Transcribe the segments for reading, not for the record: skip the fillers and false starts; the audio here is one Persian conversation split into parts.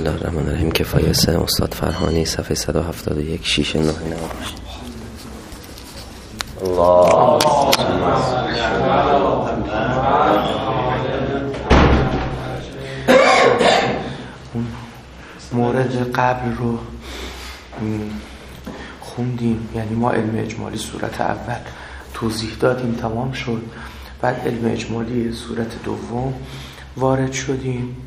الله الرحمن الرحیم. کفایه 3 استاد فرهانی صفحه 171 6 9 نواش. الله مورد قبل رو خوندیم، یعنی ما علم اجمالی صورت اول توضیح دادیم، تمام شد. بعد علم اجمالی صورت دوم وارد شدیم.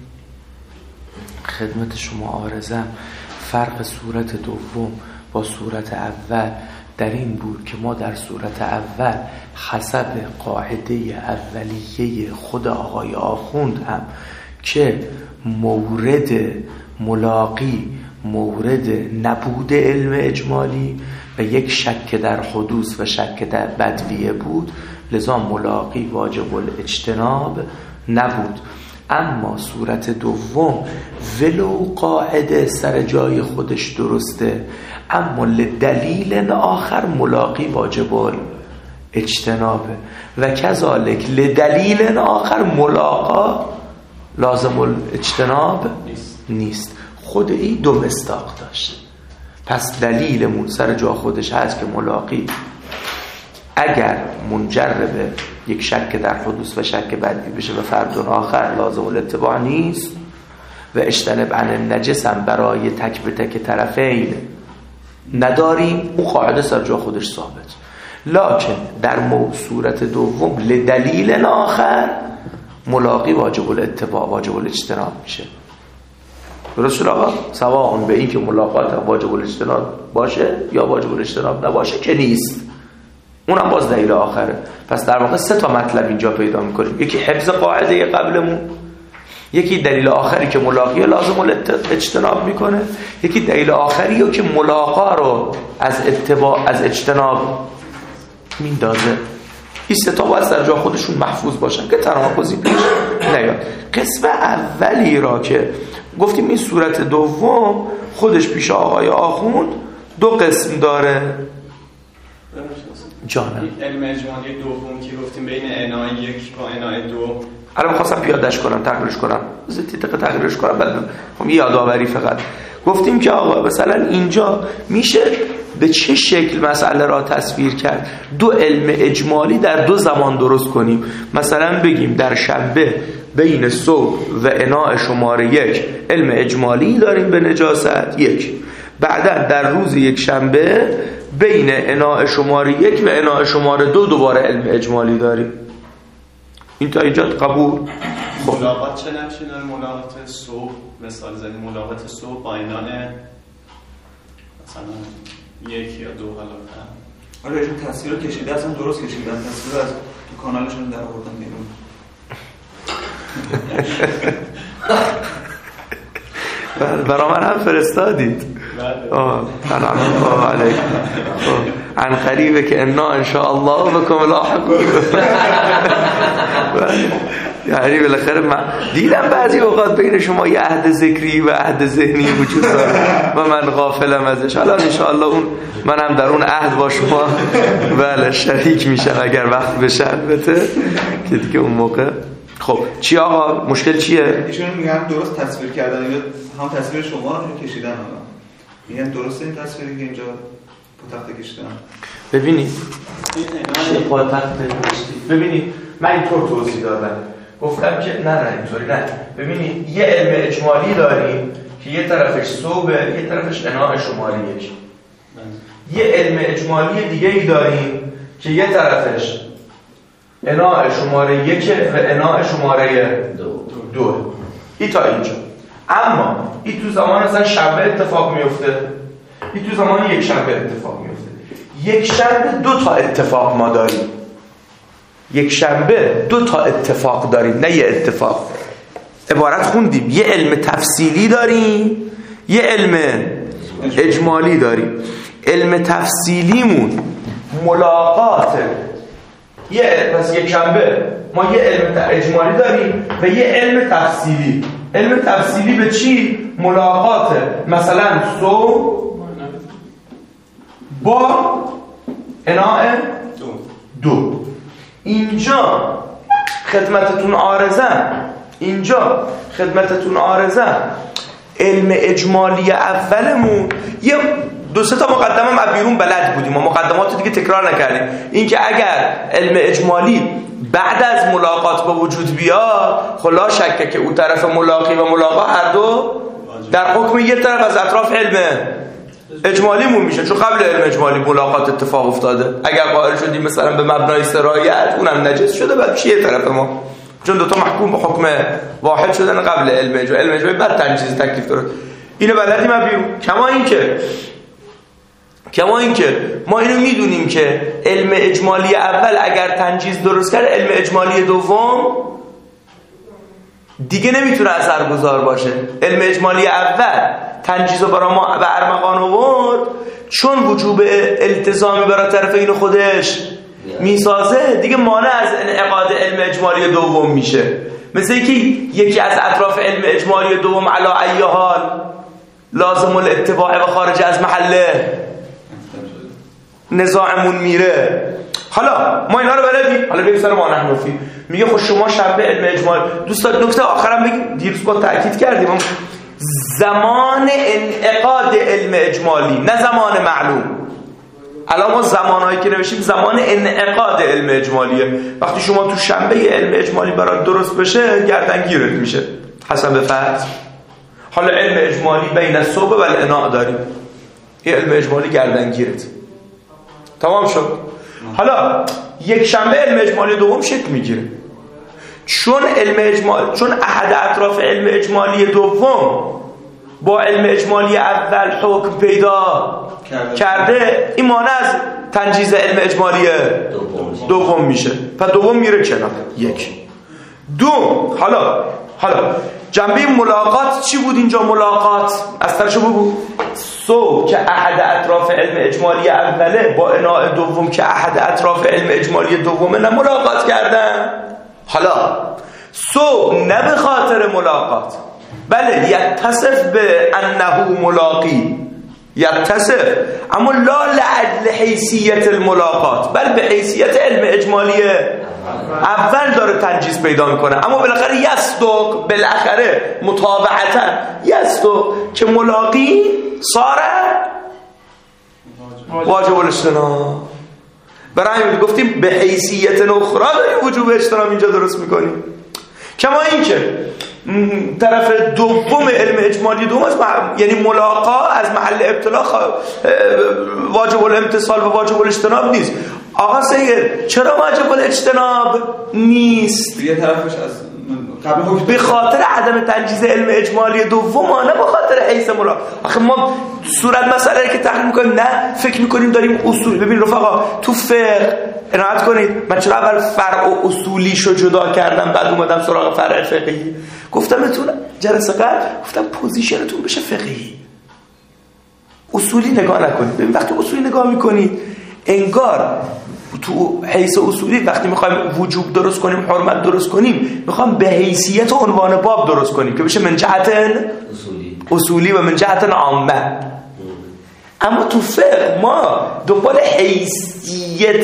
خدمت شما عرضم فرق صورت دوم با صورت اول در این بود که ما در صورت اول حسب قاعده اولیه خود آقای آخوند هم که مورد ملاقی مورد نبود علم اجمالی و یک شک در حدوث و شک در بدویه بود، لذا ملاقی واجب الاجتناب نبود. اما صورت دوم ولو قاعده سر جای خودش درسته، اما لدلیل آخر ملاقی واجب الاجتنابه و کذالک لدلیل آخر ملاقا لازم الاجتناب نیست. خود این دو مصداق داشت. پس دلیلمون سر جا خودش هست که ملاقی اگر منجر به یک شک در حدوث و شک بدوی بشه و فرد آخر لازم الاتباع نیست و اجتنب عن النجس هم برای تک به تک طرفین نداریم، اون قاعده سر جا خودش ثابت. لکن در صورت دوم لدلیل آخر ملاقی واجب الاتباع واجب الاجتناب میشه. درست شد آقا؟ سواء به این که ملاقات واجب الاجتناب باشه یا واجب الاجتناب نباشه که نیست، اونم باز دلیل آخره. پس در واقع 3 تا مطلب اینجا پیدا میکنیم. یکی حفظ قاعده قبلمون، یکی دلیل آخری که ملاقی لازم اجتناب میکنه، یکی دلیل آخری که ملاقا رو از اتباع از اجتناب میندازه. این 3 تا باید در جا خودشون محفوظ باشن که تناقضی پیش نیاد. قسم اولی را که گفتیم این صورت دوم خودش پیش آقای آخوند 2 قسم داره. جانم علم اجمالی دوم که گفتیم بین عنای 1 با عنای 2، الان می‌خواستم پیاده‌اش کنم، تغییرش کنم، تغییرش کنم، بعد خب یادآوری فقط گفتیم که آقا مثلا اینجا میشه به چه شکل مسئله را تصویر کرد؟ 2 علم اجمالی در 2 زمان درست کنیم. مثلا بگیم در شنبه بین صبح و عناء شماره 1 علم اجمالی داریم به نجاست 1، بعدا در روز یک شنبه بین عناء شماره 1 و عناء شماره 2 دوباره علم اجمالی داریم. این تا اینجا قبول؟ ملاقات چه نمیشه؟ ملاقات صبح مثال زدیم، ملاقات صبح با عناء مثلا 1 یا 2 حالا. آره این تصویر رو کشیده اصلا درست کشیدن، تصویر از تو کانالشون در آوردن بیرون. برای من هم فرستادید. سلام علیکم. عن قریبه که انا ان شاء الله بكم لاحقون. یعنی بالاخره من دیدم بعضی اوقات بین شما یه عهد ذکری و عهد ذهنی وجود داره و من غافلم ازش. حالا ان شاء الله اون منم در اون عهد با شما بله شریک میشم اگر وقت بشه، البته که دیگه اون موقع. خب چی آقا مشکل چیه؟ ایشون میگن درست تصویر کردن یا هم تصویر شما رو کشیدن، حالا میگن درست این تصویری که اینجا پاتخت کشیدن. ببینید چه پاتخت کشیدید. ببینید من اینطور توضیح دادم، گفتم که نه اینطوری نه. ببینید یه علم اجمالی داریم که یه طرفش صوبه یه طرفش عناء شماره 1. یه علم اجمالی دیگه ای داریم که یه طرفش عناء شماره 1 و عناء شماره 2. این تا اینجا. اما این تو زمان مثلا شنبه اتفاق میفته، این تو زمان یک شنبه اتفاق میفته. یک شنبه 2 تا اتفاق ما داریم. یک شنبه 2 تا اتفاق داریم، نه یه اتفاق. عبارت خوندیم یه علم تفصیلی داریم یه علم اجمالی داریم. علم تفصیلیمون ملاقات پس یک شنبه ما یه علم اجمالی داریم و یه علم تفصیلی. علم تفصیلی به چی؟ ملاقات مثلا صبح با عناء 2. اینجا خدمتتون عارضم علم اجمالی اولمون یه 2-3 تا مقدمه از بیرون بلد بودیم و مقدمات دیگه تکرار نکردیم. اینکه اگر علم اجمالی بعد از ملاقات به وجود بیاد، خلا شکه که اون طرف ملاقی و ملاقا هر دو در حکم یه طرف از اطراف علم اجمالیمون میشه، چون قبل علم اجمالی ملاقات اتفاق افتاده. اگر قائل شدیم مثلا به مبنای سرایت، اونم نجس شده، بعد میشه یه طرف ما، چون دوتا محکوم به حکم واحد شدن قبل علم اجمالی. علم اجمالی بعد تنجیز تکلیف داره. اینو بلدیم از بیرون. کما اینکه ما اینو میدونیم که علم اجمالی اول اگر تنجیز درست کرد، علم اجمالی دوم دیگه نمیتونه اثرگذار باشه. علم اجمالی اول تنجیز رو برای ما به ارمغان آورد، چون وجوب التزامی برای طرفین خودش میسازه، دیگه مانع از انعقاد علم اجمالی دوم میشه. مثل یکی از اطراف علم اجمالی دوم علی ای حال لازم الاتباع و خارج از محله نزاعمون میره. حالا ما اینا رو بلدیم. حالا بریم سر ما نحنفی. میگه خب شما شرط علم اجمالی. دوستان نکته آخرم بگیم، دیروز با تاکید کردیم زمان انعقاد علم اجمالی، نه زمان معلوم. الان ما زمانهایی که نوشیم زمان انعقاد علم اجمالیه. وقتی شما تو شنبه علم اجمالی برات درست بشه، گردنگیرت میشه حسب فرض. حالا علم اجمالی بین الصبح و الاناء داریم، این علم اجمالی گردنگیرت تمام شد. حالا یک شنبه علم اجمالی دوم شکل میگیره، چون احد اطراف علم اجمالی دوم با علم اجمالی اول حکم پیدا کرده، این مانع از تنجیز علم اجمالی دوم میشه. پس دوم میره کنار. یک دو. حالا جنبه ملاقات چی بود اینجا؟ ملاقات از طرفشو بگو. که احد اطراف علم اجمالی اوله با اناء دوم که احد اطراف علم اجمالی دومه، نه ملاقات کردن. حالا نه به خاطر ملاقات، بله یتصف به انه ملاقی، یتصف، اما لا لعدل حیثیت الملاقات، بل به حیثیت علم اجمالی اول داره تنجیز پیدا میکنه. اما بالاخره یصدق، بالاخره متابعتا یصدق که ملاقی صار واجب الاجتناب. برای همین گفتیم به حیثیت اخرى داریم وجوب اجتناب اینجا درست میکنیم. کما این که طرف دوم علم اجمالی دوم یعنی ملاقا از محل ابتلا واجب الامتصال و واجب الاجتناب نیست. آقا سید چرا واجب الاجتناب نیست؟ یه طرفش از قبل حکم به خاطر عدم تنجیز علم اجمالی دوم، نه به خاطر حیث ملاقا. آخه ما صورت مسئله که تحلیل میکنیم، نه فکر میکنیم داریم اصول. ببین رفقا تو فقه عنایت کنید، من چرا اول فرع و اصولیشو جدا کردم بعد اومدم سراغ فرع فقهی؟ گفتم بهتون جلسه قبل گفتم پوزیشنتون بشه فقهی، اصولی نگاه نکنید. ببین وقتی اصولی نگاه میکنید انگار تو حیث اصولی وقتی میخوایم وجوب درست کنیم، حرمت درست کنیم، میخوام به حیثیت عنوان باب درست کنیم که بشه من جهت اصولی و من جهت عامه. اما تو فقه ما دنبال حیثیت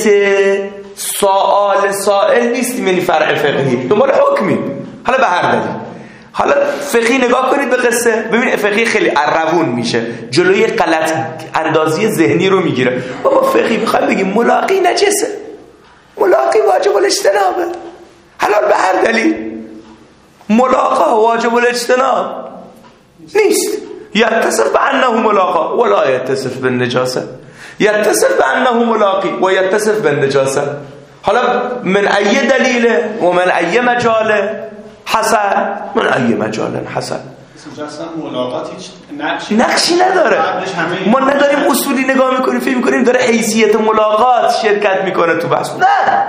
سائل نیستیم، یعنی فرع فقهی دنبال حکمی. حالا به هر دلیل، حالا فقهی نگاه کنید به قصه، ببین فقهی خیلی عروون میشه، جلوی غلط اندازی ذهنی رو میگیره. بابا فقهی میخوایم بگیم ملاقی نجسه، ملاقی واجب الاجتنابه. حالا به هر دلیل ملاقا واجب الاجتناب نیست. یتصف بانه ملاقا ولا یتصف بالنجاسه، یتصف بانه ملاقی و یتصف بالنجاسه. حالا من ای دلیله و من ای مجاله حسن، من ای مجال حسن. اصلا ملاقات هیچ نقشی نداره. ما نداریم اصولی نگاه میکنیم فکر میکنیم داره حیثیت ملاقات شرکت میکنه تو بحث. نه.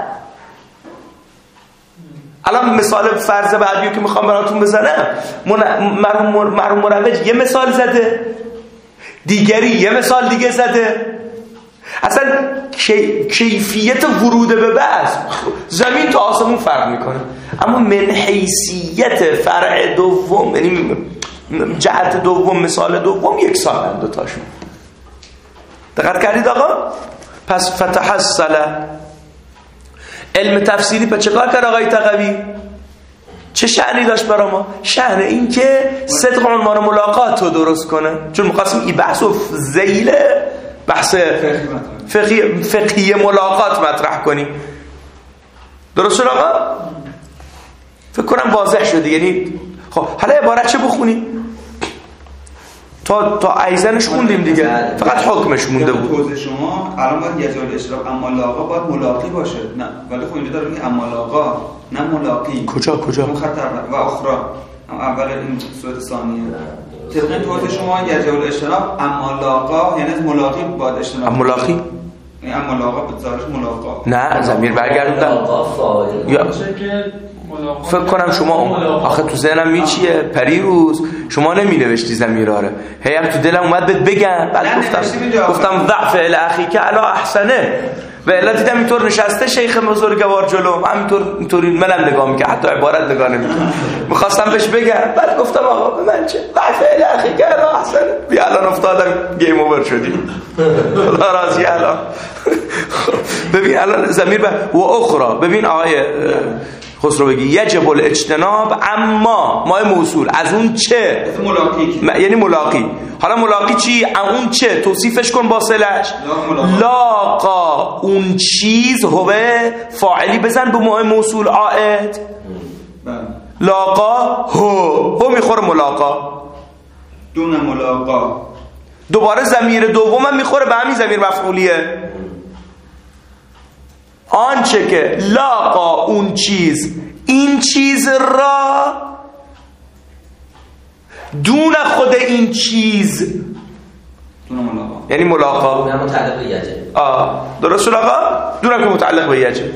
الان مثال فرض بعدیو که میخوام براتون بزنم، مرحوم مروج یه مثال زده، دیگری یه مثال دیگه زده. اصلا کیفیت ورود به بحث زمین تا آسمون فرق میکنه، اما من حیثیت فرع دوم، یعنی جهت دوم، مثال دوم یکسانن دوتاشون. دقت کردید آقا؟ پس فتحصل علم تفسیری پس چکار کرد آقای تقوی؟ چه شأنی داشت برای ما؟ شأن این که صدق عنوان ملاقات رو درست کنه، چون می‌خواستیم این بحث و ذیل بحث فقهی ملاقات مطرح کنیم. درست شد آقا؟ فکر کنم واضح شده. یعنی خب حالا عبارت چه بخونیم؟ تا ایزنش خوندیم دیگه، فقط حکمش مونده بود. توضیح شما الان باید یجال اشراق اما لاقا باید ملاقی باشه، نه ولی خب اینجا داره میگه اما لاقا نه ملاقی. کجا مخاطب و اخرى اول این صورت ثانیه. طبق توضیح شما یجال اشراق اما لاقا یعنی از ملاقی باید اشراق. اما ملاقی؟ یعنی اما لاقا به ظاهرش ملاقا. نه ضمیر برگردوندم. یا فکر کنم شما آخه تو ذهنم میچیه پریروز شما نمی نوشتی ضمیرا رو، هی هم تو دلم اومد بهت بگم، بعد گفتم ضعف الاخی که علی احسنه و الا دیدم اینطور نشسته شیخ بزرگوار جلو، اینطوری منم نگاه میکنم، حتی عبارت نگاه نمیکنم، میخواستم بهش بگم، بعد گفتم آقا به من چه ضعف الاخی که علی احسنه. بیا الان افتادم گیم اوور شدیم. خدا راضی الان. ببین الان ضمیر و اخرى، ببین آقای خسرو بگی یجب الاجتناب اما ما موصول از اون چه ملاقی یعنی ملاقی. حالا ملاقی چی؟ اون چه توصیفش کن با صله‌اش. لاقا اون چیز هو فاعلی بزن به ما موصول عائد. لاقا هو میخوره ملاقا، دون ملاقا دوباره ضمیر دومم میخوره به همین ضمیر مفعولیه. آنچه که لاقا اون چیز این چیز را دون خود این چیز دون ملاقا یعنی ملاقا دون متعلق به یجب. درست شد آقا؟ دونم که متعلق به یجب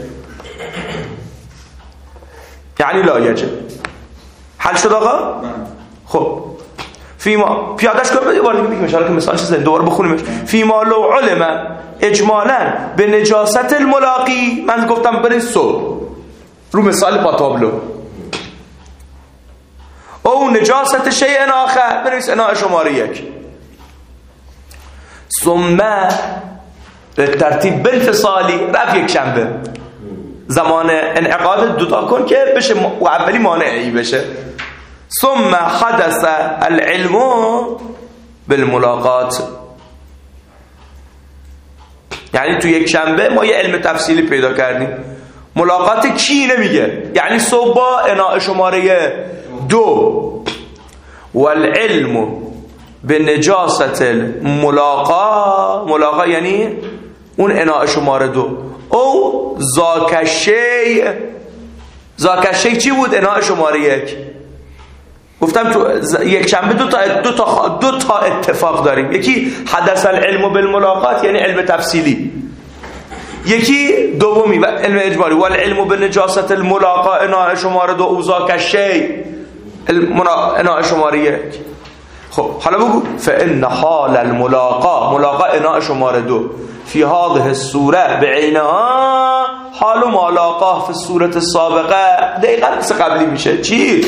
یعنی لا یجب. حل شد آقا؟ خب فیما پیادش کنم یه بار دیگه بگیم اشاره که مثالش زنده دوباره بخونیمش. فیما لو علم اجمالا به نجاست الملاقی، من گفتم برین رو مثال پاتابلو، او نجاست شیء آخر بنویس اناء شماره 1 ثم به ترتیب بانفصالی رفت یک شنبه زمان انعقاد دوتا کن که بشه و اولی مانعی بشه. ثم حدث العلم بالملاقات، یعنی تو یک شنبه ما یه علم تفصیلی پیدا کردیم. ملاقات کی نمیگه، یعنی صبح با اناء شماره 2 والعلم به نجاست الملاقا، ملاقا یعنی اون اناء شماره 2 او زاکشی چی بود؟ اناء شماره 1. گفتم تو یک شنبه دو تا اتفاق داریم، یکی حدث العلم بالملاقات یعنی علم تفصیلی، یکی دومی و علم اجمالی و العلم بالنجاست الملاقا اناء شماره 2 او زاکشی اناء شماره 1. خب حالا بگو فإن حال الملاقا، ملاقا اناء شماره 2 فی هذه الصوره بعینها حال ملاقا فی الصوره السابقه، دقیقاً مثل قبلی میشه. چی؟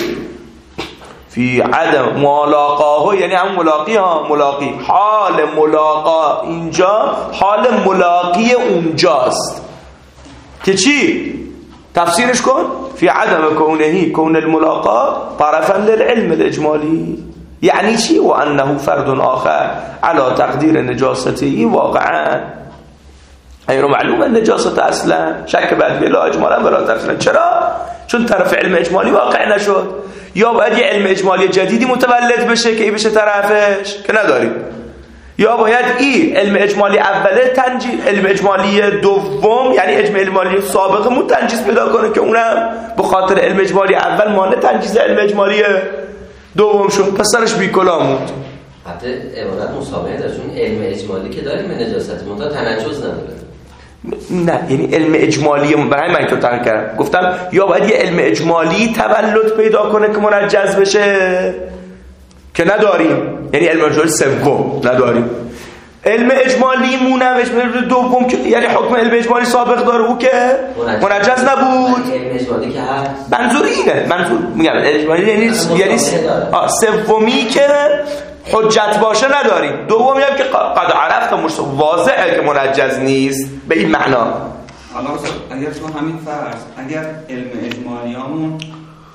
فی عدم ملاقاه یعنی هم ملاقی ملاقی، حال ملاقا اینجا حال ملاقی اونجاست که چی؟ تفسیرش کن. فی عدم کون الملاقا طرفا للعلم الاجمالی، یعنی چی؟ و انه فرد آخر على تقدیر نجاسته واقعا غیر معلوم النجاست اصلا، شک بعد بلا اجمالا ولا تفصیلا. چرا؟ چون طرف علم اجمالی واقع نشد. یا باید یه علم اجمالی جدیدی متولد بشه که ای بشه طرفش که نداریم، یا باید این علم اجمالی اوله علم اجمالی دوم یعنی علم اجمالی سابقمون تنجیز پیدا کنه که اونم به خاطر علم اجمالی اول مانع تنجیز علم اجمالی دوم شد، پس سرش بیکلا موند. حتی عبارت مسابقه داره، چون علم اجمالی که داریم به نجاست منتها تنجز نداره. نه یعنی علم اجمالی برای من اینطور تعریف کردم، گفتم یا باید یه علم اجمالی تولد پیدا کنه که منجز بشه که نداریم، یعنی علم اجمالی سوم نداریم. علم اجمالی مونم اجمالی دوم که یعنی حکم علم اجمالی سابق داره او که منجز نبود. علم اجمالی که هست منظور اینه، منظور میگم اجمالی یعنی سومی که حجت باشه نداریم، دومی هم که قد عرفت واضحه که منجز نیست به این معنا. حالا اگر تو همین فرض اگر علم اجمالیامون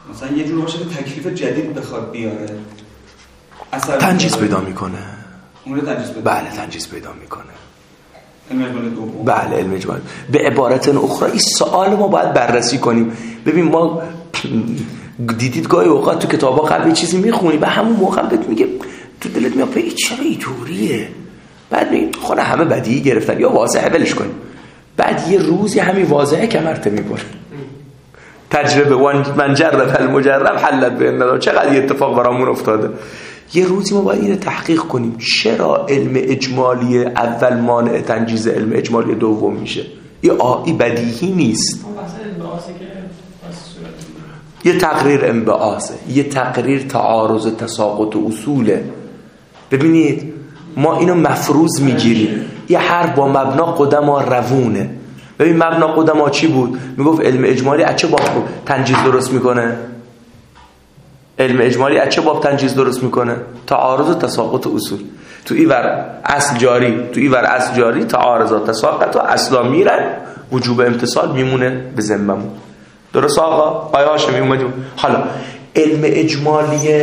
مثلا یه جور باشه که تکلیف جدید بخواد بیاره تنجیز پیدا میکنه. اون رو تنجیز پیدا بله تنجیز پیدا میکنه. علم اجمالی دوم. بله علم اجمالی. به عبارت اخرى این سوال ما باید بررسی کنیم. ببین ما دیدید گاهی اوقات تو کتابا قبل چیزی میخونی و همون موقع بهت میگه تو دلت میاد این چرا اینطوریه، بعد میگی خود همه بدیهی گرفتن یا واضحه ولش کنیم، بعد یه روزی همین واضحه کمرت میبره. تجربه من جرب المجرب حلت بین. چقدر یه اتفاق برامون افتاده. یه روزی ما باید اینو تحقیق کنیم چرا علم اجمالی اول مانع تنجیز علم اجمالی دوم میشه. این بدیهی نیست. یه تقریر انبعاثه، یه تقریر تعارض تساقط و اصوله. ببینید ما اینو مفروض میگیریم. یه حرف با مبنا قدما روونه. ببین مبنا قدما چی بود؟ میگفت علم اجمالی از چه باب تنجیز درست میکنه؟ علم اجمالی از چه باب تنجیز درست میکنه؟ تعارض و تساقط و اصول. تو ایور اصل جاری تعارض و تساقط و اصلا میرن، وجوب امتصال میمونه به ذممون. درست آقا؟ آیا هاشمی اومدیم؟ حالا علم اجمالی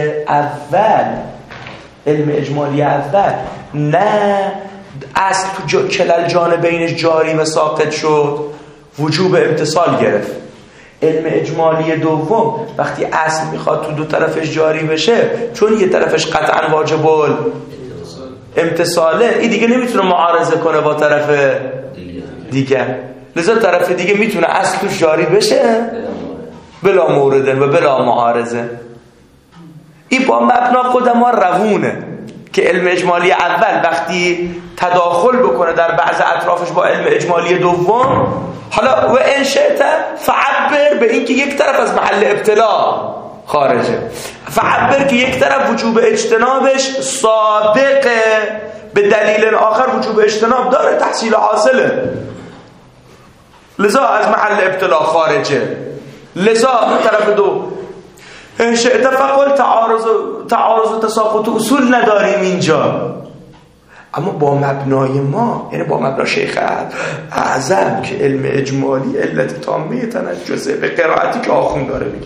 اول نه اصل تو کلل جانبینش جاری و ساقط شد، وجوب امتصال گرفت. علم اجمالی دوم وقتی اصل میخواد تو دو طرفش جاری بشه، چون یه طرفش قطعا واجب امتصاله، این دیگه نمیتونه معارضه کنه با طرف دیگه، لذا طرف دیگه میتونه اصل توش جاری بشه بلا موردن و بلا معارضه. این با مبنا قدما روونه که علم اجمالی اول وقتی تداخل بکنه در بعض اطرافش با علم اجمالی دوم، حالا و ان شئت فعبر به این که یک طرف از محل ابتلا خارجه، فعبر که یک طرف وجوب اجتنابش صادقه، به دلیل آخر وجوب اجتناب داره، تحصیل حاصله، لذا از محل ابتلا خارجه. لذا طرف دو ان شئت فقل تعارض و تساقط اصول نداریم اینجا. اما با مبنای ما، یعنی با مبنای شیخ اعظم که علم اجمالی علت تامه تنجزه، به قرائتی که آخوند داره میگه،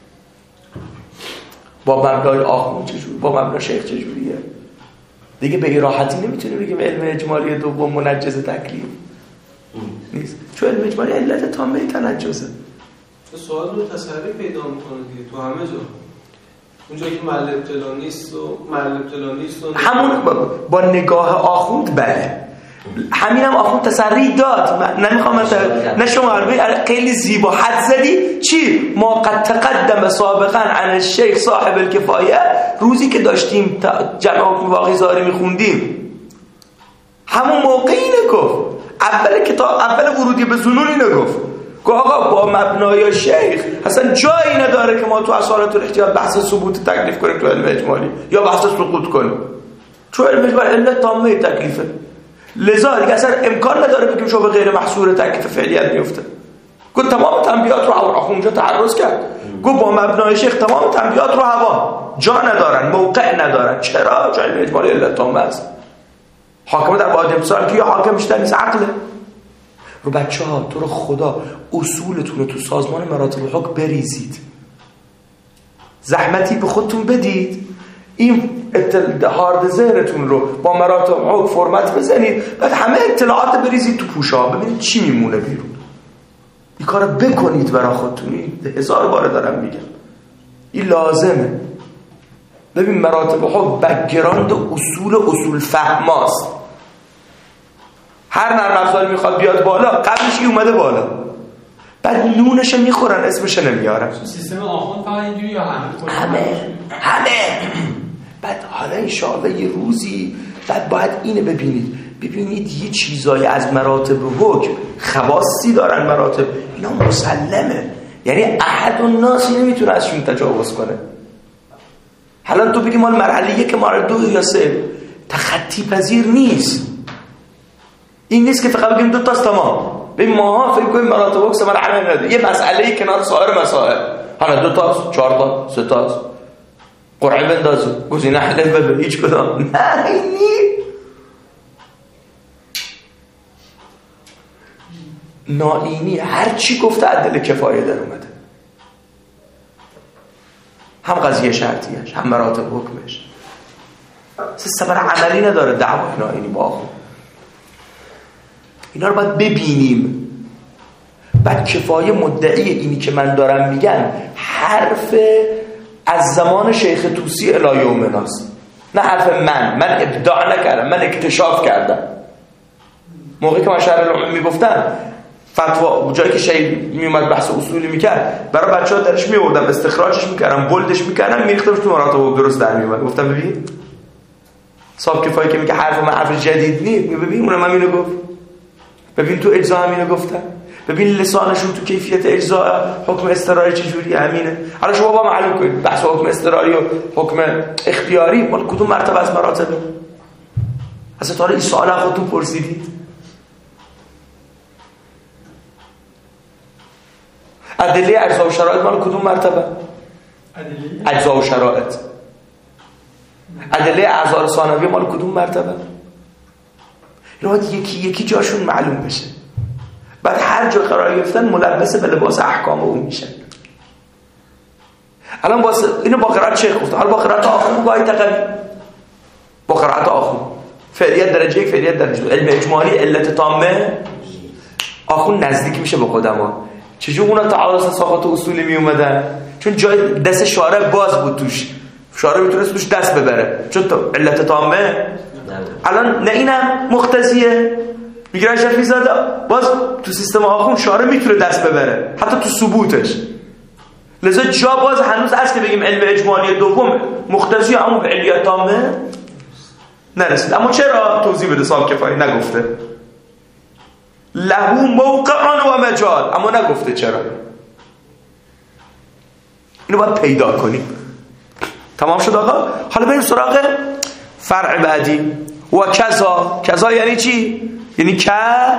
با مبنای آخوند چجوری، با مبنای شیخ چجوریه دیگه، به این راحتی نمیتونه بگیم علم اجمالی دوم منجز تکلیف نیست، چون علم اجمالی علت تامه تنجزه. سوال رو تسری پیدا میکنه دیگه تو همه جا، اونجایی که محل ابتلا نیست و همون با نگاه آخوند بله، همین هم آخوند تسری داد. من نمیخوام نه شما خیلی زیبا حد زدی چی؟ ما قد تقدم سابقا عن الشیخ صاحب الکفایه، روزی که داشتیم جمع حکم واقعی زاری میخوندیم همون موقعی نگفت، اول ورودی به ظنون نگفت، گفت آقا با مبنای شیخ اصلا جایی نداره که ما تو اصالت الاحتیاط بحث ثبوت تکلیف کنیم تو علم اجمالی یا بحث سقوط کنیم، چون علم اجمالی علت تامه تکلیفه، لذا دیگه اصلا امکان نداره بگیم شو به غیر محصور تکلیف فعلیت میفته. گفت تمام تنبیهات رو اونجا تعرض کرد، گفت با مبنای شیخ تمام تنبیهات رو هوا، جا ندارن، موقع ندارن. چرا؟ چون علم اجمالی علت تامه است. حاکم در بعد امسال که یا حاکم بیشتر نیست عقله. رو بچه‌ها تو رو خدا اصولتون رو تو سازمان مراتب حکم بریزید، زحمتی به خودتون بدید، این هارد ذهنتون رو با مراتب حکم فرمت بزنید، بعد همه اطلاعات بریزید تو پوشا، ببینید چی میمونه بیرون. این کارو بکنید برای خودتون، 1000 بار دارم میگم، این لازمه. ببین مراتب حکم بک‌گراند اصول فهماست. هر نرم افزاری میخواد بیاد بالا، قبلش کی اومده بالا، بعد نونش میخورن اسمش نمیارن. سیستم آخوند فقط اینجوری یا همه بعد حالا ان شاءالله یه روزی بعد باید اینو ببینید یه چیزایی از مراتب حکم خواصی دارن، مراتب اینا مسلمه، یعنی احد الناس نمیتونه ازشون تجاوز کنه. حالا تو بگی مال مرحله 1 مرحله 2 یا 3 تخطی پذیر نیست، این نیست که فقط بگیم 2 تاست تمام. ببین ماها فکر کنیم مراتب حکم مرحله نداره، یه مسئله کنار سایر مسائل، حالا 2 تاست 4 تا 3 تاست قرعه بندازی گزینه حل بده، هیچ کدام نه. اینی نائینی هر چی گفته عدل کفایه در اومده. هم قضیه شرطیش، هم مراتب حکمش. ثمر عملی نداره دعوا اینا با آخون. اینا رو باید ببینیم. بعد کفایه مدعی اینی که من دارم میگم حرف از زمان شیخ طوسی الی یومناست، نه حرف من ابداع نکردم، من اکتشاف کردم. موقعی که من شرح العلوم میگفتم فتوا جایی که شیخ میومد بحث اصولی میکرد برای بچه‌ها درش میوردم، استخراجش میکردم، بولدش میکردم، میریختمش تو مراتب درست در میومد. گفتم ببین صاحب کفایه که میگه حرف من حرف جدید نیست، ببین اونم اینو گفت، ببین تو اجزا هم اینو گفتن، ببین لسانشون تو کیفیت اجزا حکم اضطراری چجوری همینه. حالا شما با معلوم کنید بحث حکم اضطراری و حکم اختیاری مال کدوم مرتبه از مراتبه؟ اصلا تا این سوال خودتون پرسیدید؟ ادله اجزا و شرایط مال کدوم مرتبه؟ اجزا و شرایط. ادله اعذار ثانویه مال کدوم مرتبه؟ اینا باید یکی جاشون معلوم بشه. بعد هر جا قرار گرفتن ملبس به لباس احکام اون میشن. الان اینو با قرائت چه گفت؟ حالا با قرائت آخون گاهی تقوی، با قرائت آخون فعلیت درجه 1 فعلیت درجه 2 علم اجمالی علت تامه آخون نزدیک میشه به قدما. چجور اونا تعارض ساخات اصولی می اومدن؟ چون جای دست شارع باز بود توش، شارع میتونست توش دست ببره چون علت تامه. الان نه اینم مقتضیه میگرن شفیع زاده باز تو سیستم آخون شارع میتونه دست ببره حتی تو ثبوتش. لذا جا باز هنوز هست که بگیم علم اجمالی دوم مقتضیه اما به علیت تامه نرسید. اما چرا؟ توضیح بده صاحب کفایه نگفته له موقعان و مجال، اما نگفته چرا. اینو باید پیدا کنیم. تمام شد آقا؟ حالا بریم سراغ فرع بعدی. و کذا یعنی چی؟ یعنی که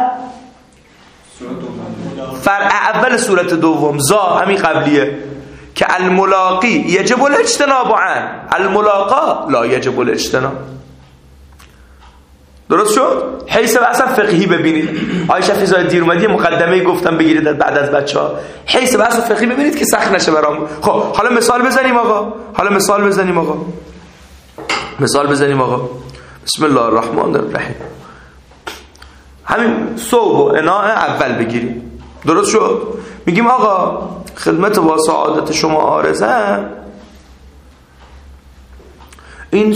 فرع اول صورت دوم، زا همین قبلیه که الملاقی یجب الاجتناب عن، الملاقا لا یجب الاجتناب. درست شد؟ حیث بحثا فقهی ببینید. آیه شفیع زاده دیر اومدی مقدمه گفتم بگیرید بعد از بچه‌ها. حیث بحث فقهی ببینید که سخت نشه برام. خب حالا مثال بزنیم آقا. مثال بزنیم آقا. بسم الله الرحمن الرحیم. همین ثوب و اناء اول بگیریم. درست شد؟ میگیم آقا خدمت با سعادت شما عارضم این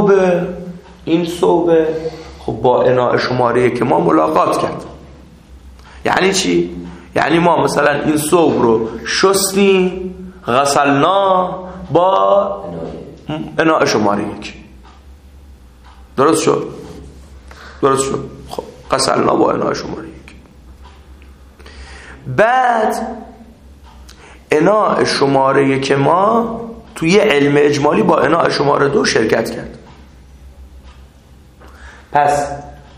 ثوب خب با اناء شماره که ما ملاقات کرد. یعنی چی؟ یعنی ما مثلا این ثوب رو شستیم غسلنا با اناء شماره 1. درست شد؟ خب غسلنا با اناء شماره 1. بعد اناء شماره 1 ما توی علم اجمالی با اناء شماره 2 شرکت کرد. پس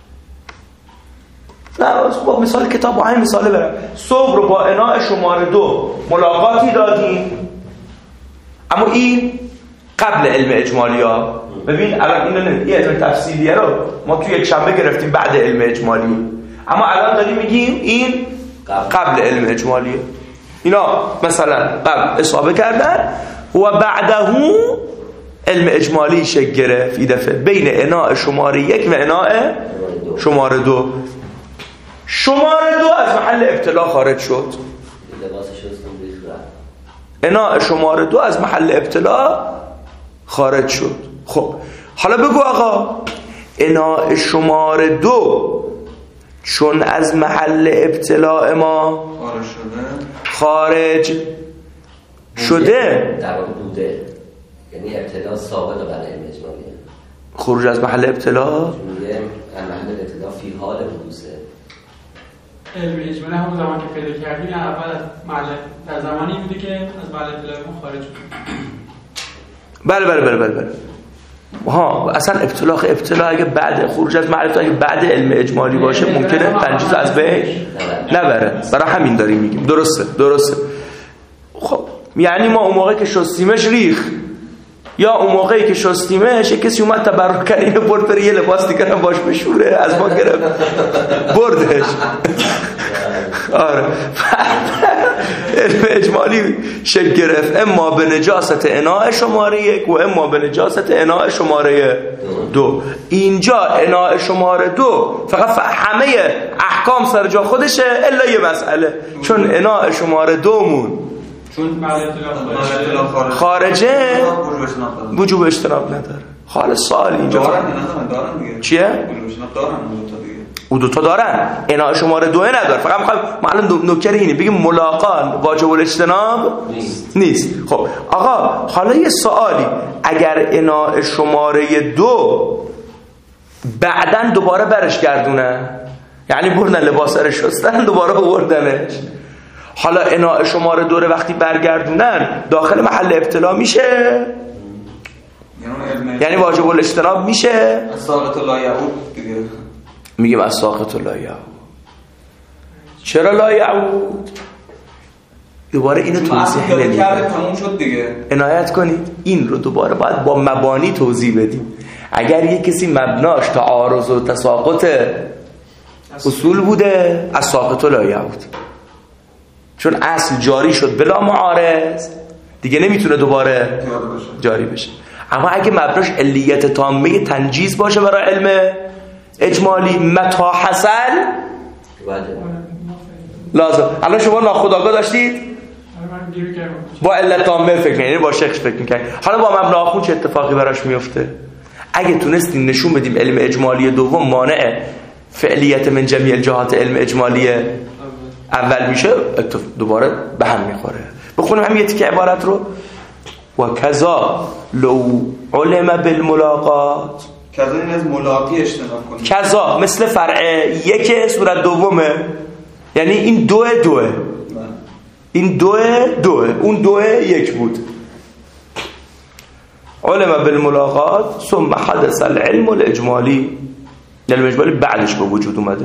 با مثال کتاب با همین مثاله برم. صبح رو با اناء شماره 2 ملاقاتی دادیم، اما این قبل علم اجمالی ها. ببین الان این علم تفصیلیه رو ما توی یک شنبه گرفتیم بعد علم اجمالی، اما الان داریم میگیم این قبل علم اجمالیه. اینا مثلا قبل اصابه کردن و بعده علم اجمالی شکل گرفت این دفعه بین اناء شماره 1 و اناء شماره 2. شماره 2 از محل ابتلا خارج شد. اناء شماره 2 از محل ابتلا خارج شد. خب حالا بگو آقا اناء شماره 2 چون از محل ابتلاء ما خارج شده در واقع بوده، یعنی ابتلا سابقه برای علم اجمالیه. خروج از محل ابتلا میگه محل ابتلا فی حال حدوثه. علم اجمالی همون زمان که پیدا کردیم اول از محل در زمانی بوده که از محل ابتلا ما خارج شد. بله ها اصلا ابتلا اگه بعد خروج از معرفت اگه بعد علم اجمالی باشه ممکنه تنجیز از بین نبره. برای همین داریم میگیم. درسته. خب یعنی ما اون موقعی که شستیمش ریخ یا اون موقعی که شستیمش کسی اومد تبرک کرد اینو برد پر یه لباس دیگه هم باش بشوره از ما گرفت بردش. آره علم اجمالی شکل گرفت اما به نجاست اناء شماره 1 و اما به نجاست اناء شماره 2. اینجا اناء شماره 2 فقط همه احکام سر جا خودشه الا یه مسئله، چون اناء شماره 2 مون چون خارجه وجوب اجتناب نداره. خالص سوال اینجا دارن دیگه. چیه؟ دارن او دوتا دارن، اناء شماره 2 نداره. فقط میخوایم معلوم نکته اینه بگیم ملاقات واجب الاجتناب نیست. خب آقا حالا یه سوالی، اگر اناء شماره 2 بعدن دوباره برش گردونن، یعنی بردن لباس رو شستن دوباره بردنش، حالا اناء شماره 2 وقتی برگردونن داخل محل ابتلا میشه؟ یعنی واجب الاجتناب میشه؟ ساقط لا یعود دیگه. میگیم از ساقط لا یعود. چرا لا یعود؟ دوباره اینو توضیح بدیم. تموم شد دیگه. عنایت کنید این رو دوباره باید با مبانی توضیح بدیم. اگر یک کسی مبناش تعارض و تساقط اصول بوده از ساقط لا یعود، چون اصل جاری شد بلا معارض دیگه نمیتونه دوباره جاری بشه. اما اگه مبناش علیت تامه تنجیز باشه برای علم اجمالی متا حصل لازم. الان شما ناخودآگاه داشتید با علت تامه فکر می‌کنید، یعنی با شخص فکر می‌کنید. حالا با مبنا آخون چه اتفاقی براش میفته؟ اگه تونستیم نشون بدیم علم اجمالی دوم مانع فعلیت من جمیع الجهات علم اجمالی اول میشه، دوباره به هم میخوره. بخونیم هم یه تیکه عبارت رو. و کذا لو علم بالملاقات، کذا این از ملاقی اجتناب کنیم. کذا مثل فرع 1 صورت دومه، یعنی این دوه این دوه اون دوه 1 بود. علم بالملاقات ثم حدث العلم الاجمالی، علم اجمالی بعدش به وجود اومده.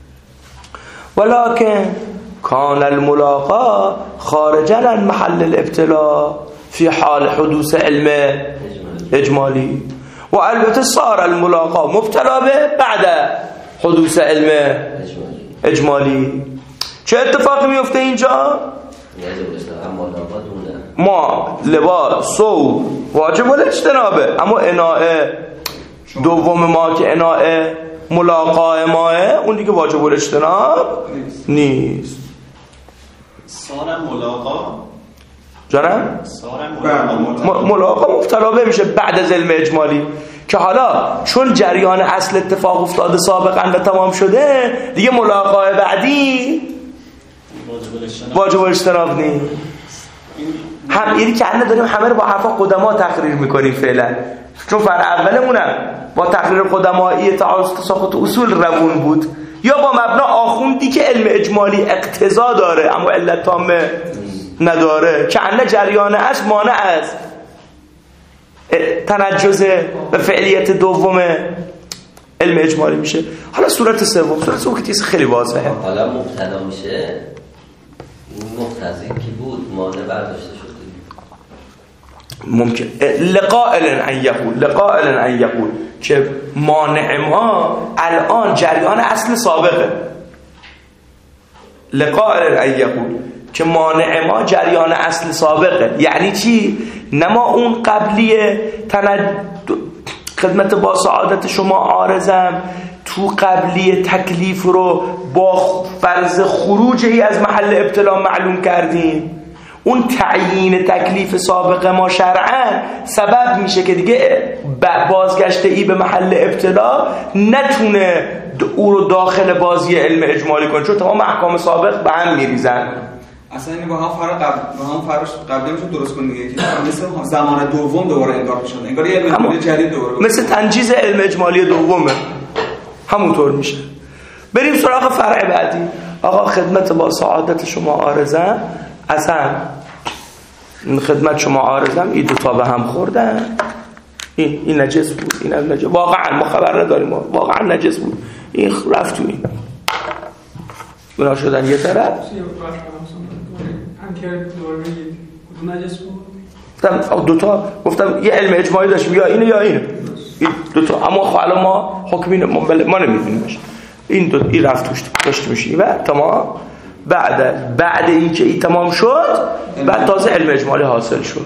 ولكن كان الملاقا خارجا عن محل الابتلاء في حال حدوث علم اجمالی، و البته صار الملاقا مبتلا به بعد حدوث علم اجمالی. چه اتفاقی میفته اینجا؟ ما لباس صوب واجب الاجتنابه، اما اناء دوم ما که اناء ملاقا ماه اون دیگه واجب الاجتناب نیست. سارم ملاقا جانم؟ سارم ملاقا مبتلا به میشه بعد از علم اجمالی، که حالا چون جریان اصل اتفاق افتاده سابقا و تمام شده دیگه ملاقا بعدی واجب الاجتناب نیست. هم اینی که داریم همه رو با حرفا قدما تقریر میکنیم فعلا، چون فرع اولمونم با تقریر قدمایی تعارض تساقط اصول روون بود، یا با مبنا آخوندی که علم اجمالی اقتضا داره اما علت تامه نداره، که جریان اصل مانع از تنجز و فعلیت دوم علم اجمالی میشه. حالا صورت سوم که چیز خیلی واضحه. حالا مبتلا میشه مقتضی کی بود مانع برداشته شده. ممکن لقائل ان یقول که مانع ما الان جریان اصل سابقه. لقائل ان یقول که مانع ما جریان اصل سابقه، یعنی چی؟ نما اون قبلیه خدمت با سعادت شما عارضم تو قبلی تکلیف رو با فرض خروجی از محل ابتلا معلوم کردیم. اون تعیین تکلیف سابق ما شرعاً سبب میشه که دیگه بازگشت ای به محل ابتلا نتونه او رو داخل بازی علم اجمالی کنه، چون تمام احکام سابق به هم میریزن. اصلا این با هم فرق قبلی میشه درست کنیم دیگه، که مثل زمان دوم دوباره انگار میشه، انگار یه علم جدید دوباره مثل تنجیز علم اجمالی دومه، همونطور میشه. بریم سراغ فرع بعدی. آقا خدمت با سعادت شما عارضم، اصلا خدمت شما عارضم این دوتا به هم خوردن، این نجس بود، این هم نجس، واقعا ما خبر نداریم، واقعا نجس بود، این رفت تو این گناه شدن یه طرف. گفتم دوتا، گفتم یه علم اجماعی داشتیم یا اینو یا اینو، این دوتا، اما حالا ما حکمین ما نمیدونیمش، این رفت توش داشت میشه و تمام بعد اینکه این تمام شد بعد تازه علم اجمالی حاصل شد.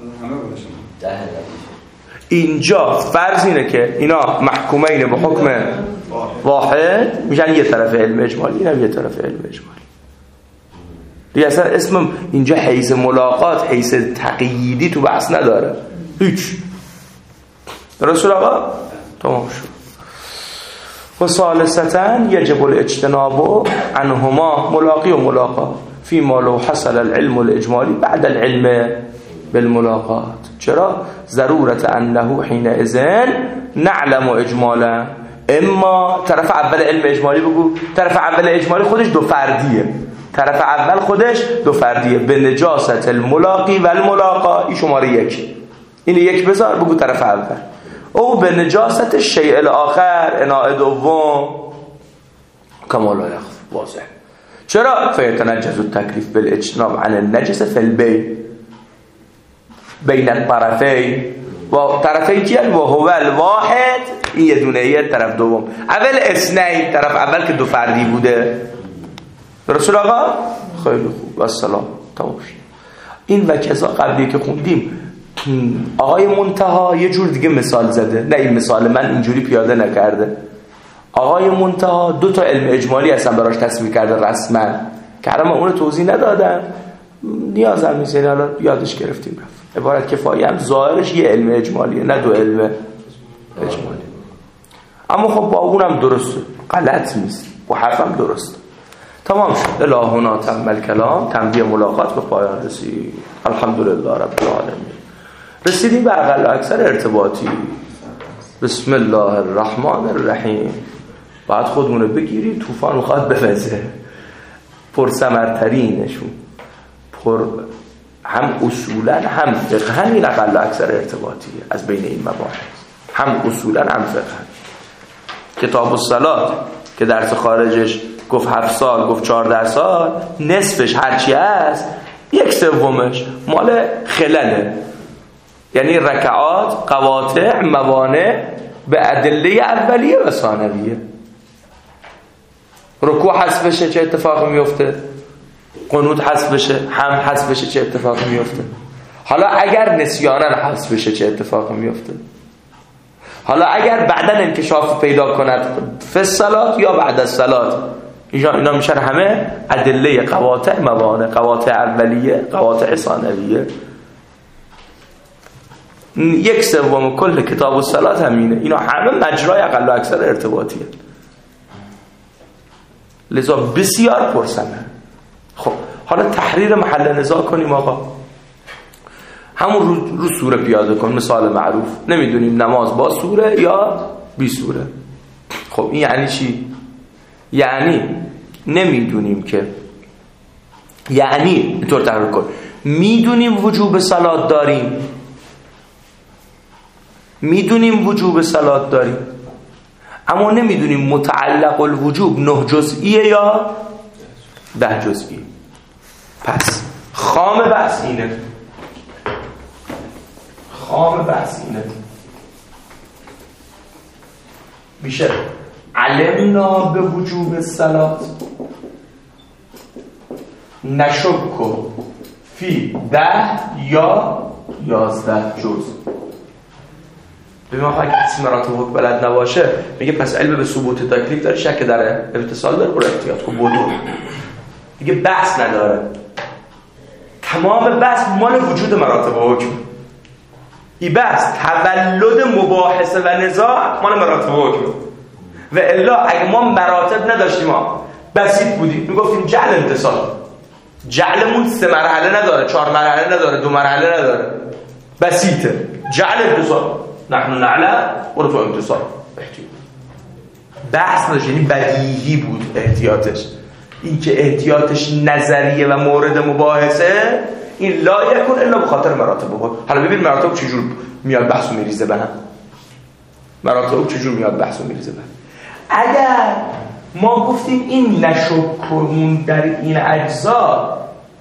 اینجا فرض اینه که اینا محکومین به حکم واحد میشن یه طرف علم اجمالی، اینم یه طرف علم اجمالی. دیگه اصلا اسم اینجا حیث ملاقات، حیث تقییدی تو بحث نداره هیچ. درست آقا؟ تمام شد. و ثالثاً یجب الاجتناب عنهما ملاقی و ملاقات فيما لو حصل العلم الاجمالی بعد العلم بالملاقات. چرا؟ ضرورت انه حینئذ نعلم اجمالا. اما طرف اول علم اجمالی بگو، طرف اول اجمالی خودش دو فردیه، طرف اول خودش دو فردیه به نجاست الملاقی و الملاقا. این شماره 1، این 1 بذار بگو طرف اول. او به نجاست شیء الاخر اناء دوم کما لا یخفى واضح. چرا؟ فیتنجز التکلیف بالاجتناب عن النجس فی البین بین الطرفین. و طرفین کیه؟ و هو الواحد، این یه دونه یه طرف دوم. اول اثنین، طرف اول که دو فردی بوده. رسول آقا خیلی خوب و سلام تمام شد. این و کذا قبلی که خوندیم آقای منتها یه جور دیگه مثال زده، نه این مثال من اینجوری پیاده نکرده. آقای منتها 2 تا علم اجمالی اصلا براش تصویر کرده رسما که الان ما اون رو توضیح ندادم، نیاز هم نیست، الان یادش گرفتیم رفت. عبارت کفایی هم ظاهرش یه علم اجمالیه نه 2 علم اجمالی، اما خب با اونم درسته، غلط نیست، با حرفم درست. تمام شد. الهنا تم الکلام. تنبیه ملاقات به پایان رسید. الحمدلله رب العالمین. رسیدیم به اقل اکثر ارتباطی. بسم الله الرحمن الرحیم. بعد خودمونه بگیریم، طوفان میخواد بوزه. پرثمرترینشون هم اصولا هم فقها این اقل اکثر ارتباطیه از بین این مباحث، هم اصولا هم فقها. کتاب الصلات که درس خارجش گفت 7 سال، گفت 14 سال، نصفش هرچی هست 1/3 مال خلله، یعنی رکعات، قواطع، موانع به ادله اولیه و ثانویه. رکوع حذف بشه چه اتفاقی میفته؟ قنوت حذف بشه، هم حذف بشه چه اتفاقی میفته؟ حالا اگر نسیانا حذف بشه چه اتفاقی میفته؟ حالا اگر بعداً انکشاف پیدا کند فی الصلات یا بعد از صلات، اینا میشن همه ادله قواطع، موانع، قواطع اولیه، قواطع ثانویه. 1/3 کل کتاب الصلات همینه. اینا همه مجرای اقل و اکثر ارتباطیه، لذا بسیار پرسنه. خب حالا تحریر محل نزاع کنیم آقا. همون رو سوره پیاده کن. مثال معروف، نمیدونیم نماز با سوره یا بی سوره. خب این یعنی چی؟ یعنی نمیدونیم که، یعنی اینطور تحریر کن، میدونیم وجوب صلات داریم، میدونیم وجوب صلات داریم، اما نمیدونیم متعلق الوجوب 9 جزئیه یا 10 جزئیه. پس خام بحث اینه، خام بحث اینه میشه علمنا به وجوب صلات نشک فی 10 یا 11 جزء. ببین اگه کسی مراتب حکم بلد نباشه میگه پس علم به ثبوت تکلیف داره، شک داره، اتصال داره، برو احتیاط کن بدو. دیگه بحث نداره، تمام بحث مال وجود مراتب حکم. این بحث تولد مباحثه و نزاع مال مراتب حکم. و الا اگه ما مراتب نداشتیم، ما بسیط بودیم، میگفتیم جعل انتصال، جعلمون 3 مرحله نداره، 4 مرحله نداره، 2 مرحله نداره، بسیطه. جعل انتصال نحن نعلم و تو انتصال احتیاط. بحث نداشت، یعنی بدیهی بود احتیاطش. این که احتیاطش نظریه و مورد مباحثه، این لا یکون الا به خاطر مراتب حکم. حالا ببین مراتب چجور میاد بحث و میریزه به هم. مراتب چجور میاد بحث و میریزه به هم. اگر ما گفتیم این نشکمون در این اجزا،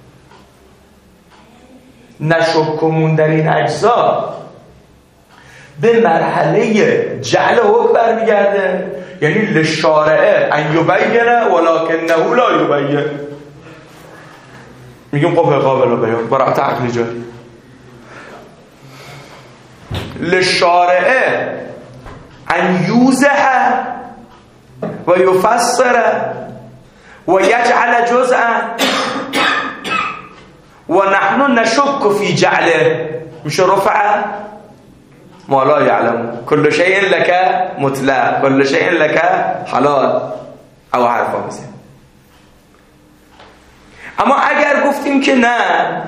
نشکمون در این اجزا به مرحله جعل حکم برمیگرده، یعنی لشارعه ان یبینه ولکنه لا یبین. میگیم قبه قابل بیان برای عقلی جاری. للشارع ان یوزه و یفسر و یجعل جزءا و نحن نشک فی جعله، میشه رفع ما لا یعلم کل شیء لک مطلق کل شیء لک حلال او حرفا میزن. اما اگر گفتیم که نه،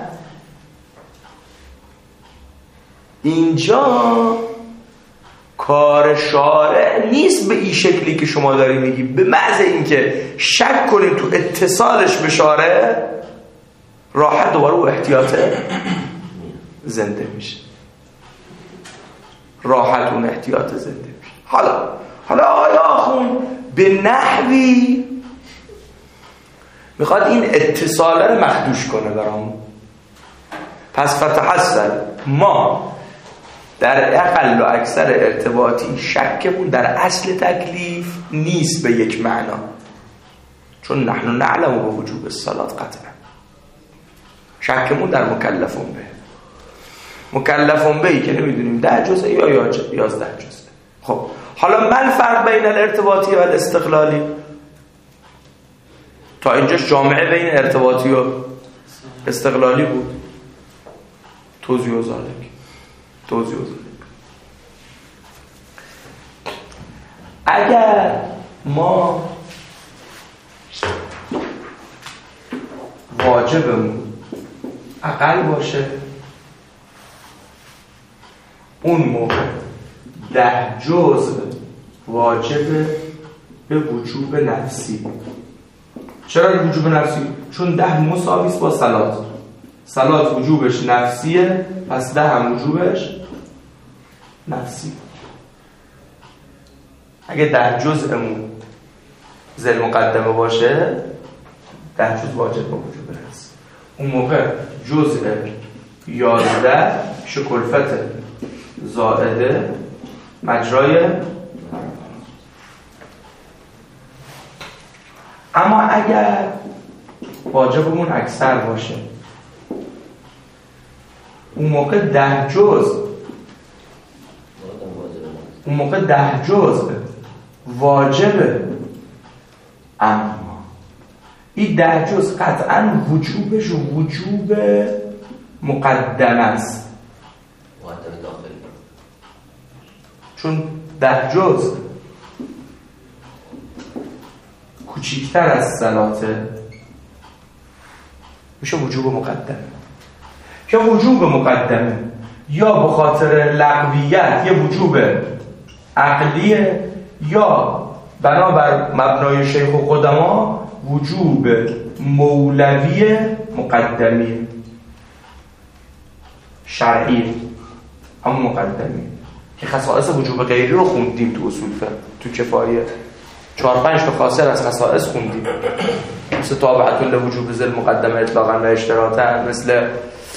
اینجا کار شارع نیست به این شکلی که شما داری میگی، به محض اینکه شک کنیم تو اتصالش به شارع راحت دوباره و احتیاط زنده میشه، راحت اون احتیاط زنده میشه. حالا آیا آخون به نحوی میخواد این اتصاله رو مخدوش کنه برامون. پس فتحصل ما در اقل و اکثر ارتباطی شکمون در اصل تکلیف نیست به یک معنا، چون نحن نعلم با وجوب الصلاة قطعا. شکمون در مکلفون بهی که نمیدونیم 10 جزء یا 11 جزء. خب حالا ما الفرق بین الارتباطی و الاستقلالی؟ تا اینجاش جامعه بین ارتباطی و استقلالی بود. توضیح و ذالک. اگر ما واجبمون اقل باشه، اون موقع 10 جزء واجب به وجوب نفسی. چرا وجوب نفسی؟ چون 10 مساوی است با صلات وجوبش نفسیه، پس 10 هم وجوبش نفسی. اگه 10 جزءمون ذل مقدمه باشه 10 جزء واجب با وجوب نفسی. اون موقع جزء 11 شکلفت زائده مجرای. اما اگر واجبمون اکثر باشه، اون موقع 10 جزء واجبه، اما این 10 جزء قطعا وجوبش وجوب مقدم است، مقدم داخلی، چون 10 جزء کوچکتر از صلاته میشه وجوب مقدم. که وجوب مقدمه یا به خاطر لغویت یه وجوب عقلیه، یا بنابر مبنای شیخ و قدما وجوب مولوی مقدمیه، شرعیه، همون مقدمیه که خصائص وجوب غیری رو خوندیم تو اصول فقه، تو کفایه 4-5 تا خاصر از خصائص خوندیم، مثل تابعت لوجوب ذل مقدمه اطلاقا و اشتراطا، مثل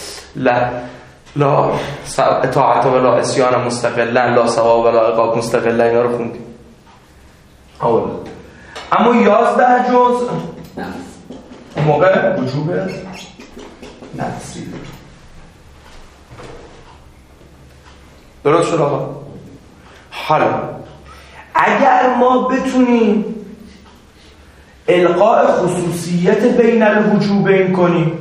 لا اطاعت و لا عصیان مستقلا، لا ثواب و لا عقاب مستقلا، اینا رو خوندیم. اما 11 جزء موقع وجوب نفسی. درست شد آقا؟ حالا اگر ما بتونیم القاء خصوصیت بین الوجوبین کنیم،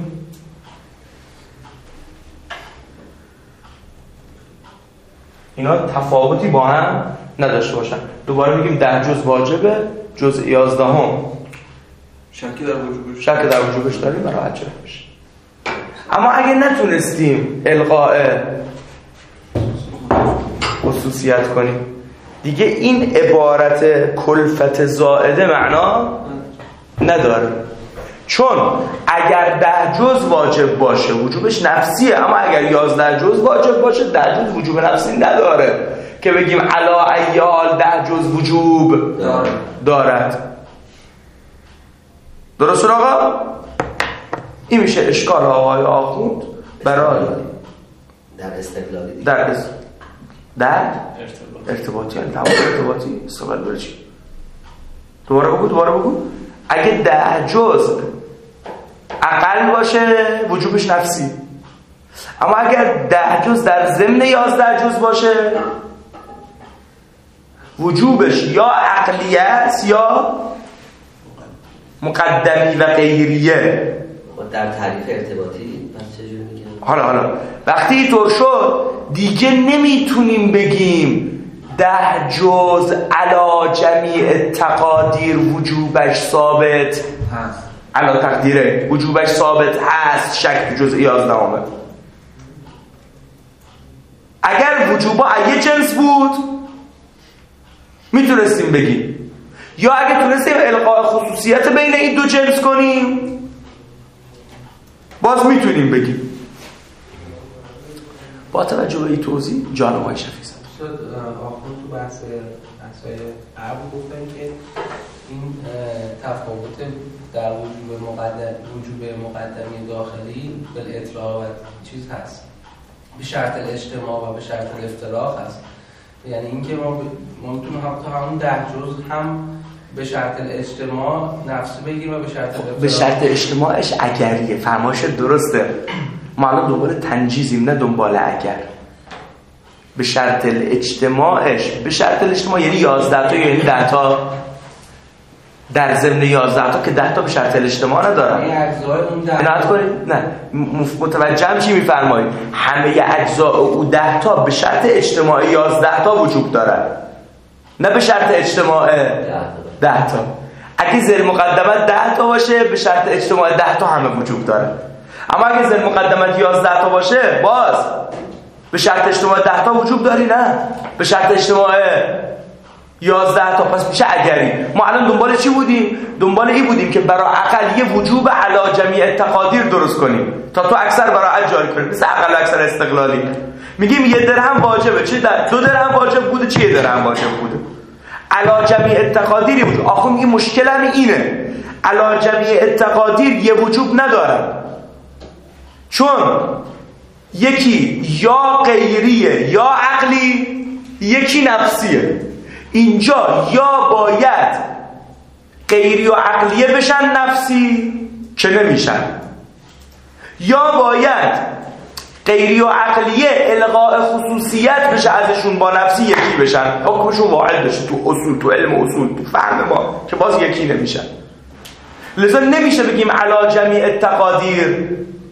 اینا تفاوتی با هم نداشته باشن، دوباره میگیم 10 جزء واجبه، جزء 11 هم شک در وجوبش داریم برای اجره بشه. اما اگه نتونستیم القاء خصوصیت کنیم دیگه این عبارت کلفت زائده معنا نداره، چون اگر 10 جزء واجب باشه وجوبش نفسیه، اما اگر 11 جزء واجب باشه 10 جزء وجوب نفسی نداره که بگیم علا ایال 10 جزء وجوب دارد. درست آقا؟ این میشه اشکال آقای آخوند برای در استقلالی در ارتباطی، یعنی تمام ارتباطی استقلال برای چی؟ دوباره بگو اگه 10 جزء اقل باشه وجوبش نفسی. اما اگر 10 جز در ضمن 11 جز باشه وجوبش یا عقلیه است یا مقدمی و غیریه. در تعریف ارتباطی پس چجور میگن؟ حالا وقتی اینطور شد دیگه نمیتونیم بگیم 10 جز علی جمیع تقادیر وجوبش ثابت هست، علی تقدیره وجوبش ثابت هست شک جزء 11. اگر وجوبا یه جنس بود میتونستیم بگیم، یا اگه تونستیم القاء خصوصیت بین این دو جنس کنیم باز میتونیم بگیم. با توجه به این توضیح جان ما شفیع زد. آخون تو بحثای قبل گفتن که این تفاوت در وجوب مقدمی داخلی بالاطلاق و چیز هست، به شرط الاجتماع و به شرط الافتراق هست. یعنی اینکه ما میتونیم تا همون 10 جز هم به شرط الاجتماع نفس بگیریم و به شرط الافتراق. به شرط اجتماعش اگریه، فرمایش درسته. ما الان دنبال تنجیزیم نه دنبال اگر. به شرط الاجتماعش، به شرط الاجتماع یعنی 11 تا، یعنی 10 تا در ضمن 11 تا که 10 تا به شرط الاجتماع ندارن. همه اجزای اون 10 تا نه متوجهم چی میفرمایید؟ همه اجزا او 10 تا به شرط اجتماع 11 تا وجود دارن، نه به شرط اجتماع 10 تا. اگه ذیل مقدمت 10 تا باشه به شرط اجتماع 10 تا همه وجود داره. اما اگه ذیل مقدمت 11 تا باشه باز به شرط اجتماع 10 تا وجود داری، نه به شرط اجتماع 11 تا. پس میشه اگری. ما الان دنبال چی بودیم؟ دنبال این بودیم که برای اقل یه وجوب علی جمیع تقادیر درست کنیم تا تو اکثر برای اجل جاری کنیم، مثل اقل اکثر استقلالی. میگیم 1 درهم واجبه، چه 2 درهم واجب بوده، چه 1 درهم واجب بوده، علی جمیع تقادیری بود. آخه میگه مشکل هم اینه، علی جمیع تقادیر یه وجوب نداره، چون یکی یا غیریه یا عقلی، یکی نفسیه. اینجا یا باید غیری و عقلیه بشن نفسی که نمیشن، یا باید غیری و عقلیه الغاء خصوصیت بشه ازشون با نفسی یکی بشن، حکمشون واحد بشه تو اصول، تو علم اصول، تو فهم ما، که باز یکی نمیشن. لذا نمیشه بگیم علی جمیع تقادیر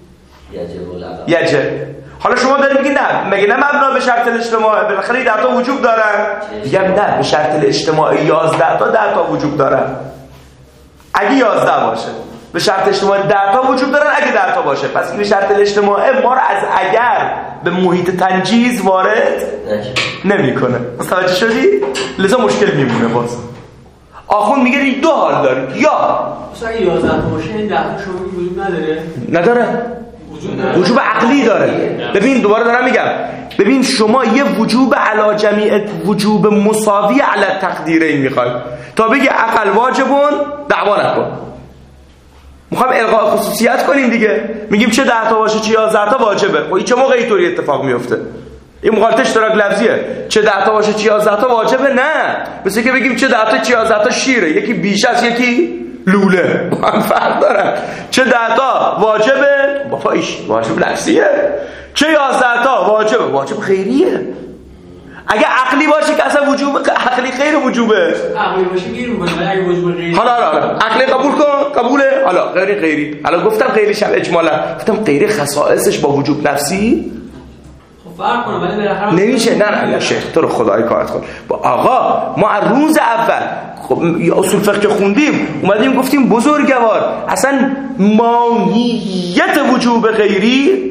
یجب. حالا شما دارید میگید نه، مگه نه مبنا به شرط الاجتماع بالاخره 10 تا وجود دارن؟ میگم نه، به شرط الاجتماع 11 تا 10 تا وجود دارن. اگه 11 باشه به شرط اجتماع 10 تا وجود دارن، اگه 10 تا باشه پس این شرط الاجتماع ما رو از اگر به محیط تنجیز وارد نمیکنه. متوجه شدی؟ لذا مشکل میمونه. باز آخون میگه این دو حال داره، یا مثلا 11 تا باشه این 10 تا شما وجود نداره، وجوب عقلی داره. ببین دوباره دارم میگم، ببین شما یه وجوب علی جمیع وجوب مساوی علی تقدیرین میخوای تا بگی عقل واجبون دعوا نکن. میخوام الغاء خصوصیت کنیم دیگه، میگیم چه 10 تا باشه چه 11 تا واجبه. خب این چه موقع اینطوری اتفاق میفته؟ این مخالفت اشتراک لفظیه. چه 10 تا باشه چه 11 تا واجبه؟ نه، مثل که بگیم چه 10 تا چه 11 تا شیره، یکی بیش از یکی لوله، با هم فرق دارن. چه 10 تا واجبه؟ بابا ایش واجب لفظیه. چه 11 تا واجبه؟ واجب خیریه. اگه عقلی باشه که اصلا وجوب عقلی خیر وجوبه. عقلی باشه گیر می‌کنه، اگه وجوب غیری. حالا عقلی قبول کن، قبوله. حالا غیری. حالا گفتم غیری شب اجمالا، گفتم غیری خصائصش با وجوب نفسی فرق کنه، ولی بالاخره نمیشه. نه شیخ تو رو خدای کارت کن. با آقا ما از روز اول خب اصول فقه خوندیم، اومدیم گفتیم بزرگوار اصلا ماهیت وجوب غیری